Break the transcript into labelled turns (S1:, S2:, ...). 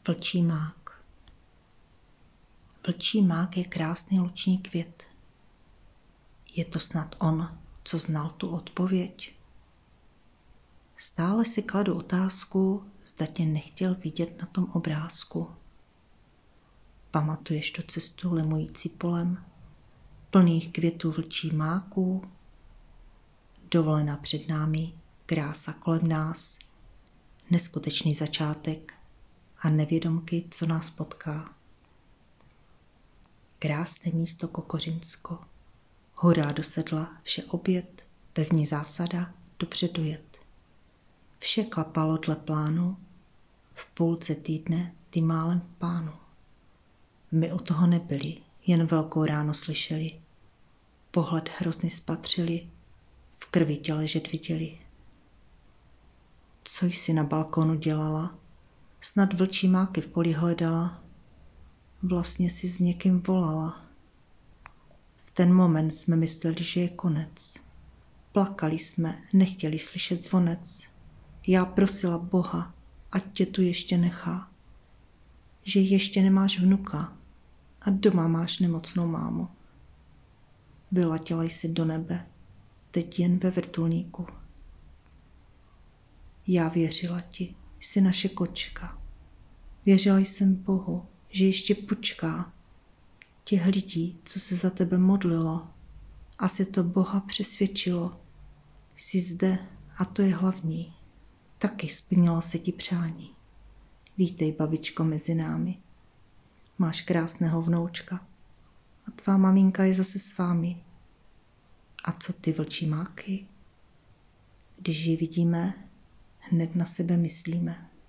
S1: Vlčí mák. Vlčí mák je krásný luční květ. Je to snad on, co znal tu odpověď? Stále si kladu otázku, zda tě nechtěl vidět na tom obrázku. Pamatuješ tu cestu lemující polem, plných květů vlčí máků? Dovolena před námi, krása kolem nás, neskutečný začátek a nevědomky, co nás potká. Krásné místo Kokořínsko, hurá do sedla, vše oběd, pevní zásada, dopředu jet. Vše klapalo dle plánu, v půlce týdne ty málem pánu. My u toho nebyli, jen velkou ráno slyšeli. Pohled hrozný spatřili, v krvi tě ležet viděli. Co jsi na balkonu dělala? Snad vlčí máky v poli hledala. Vlastně si s někým volala. V ten moment jsme mysleli, že je konec. Plakali jsme, nechtěli slyšet zvonec. Já prosila Boha, ať tě tu ještě nechá. Že ještě nemáš vnuka a doma máš nemocnou mámu. Vyletěla jsi do nebe, teď jen ve vrtulníku. Já věřila ti, jsi naše kočka. Věřila jsem Bohu, že ještě počká. Těch lidí, co se za tebe modlilo, asi to Boha přesvědčilo. Jsi zde a to je hlavní. Taky splnilo se ti přání. Vítej, babičko, mezi námi. Máš krásného vnoučka a tvá maminka je zase s vámi. A co ty vlčí máky? Když ji vidíme, hned na sebe myslíme.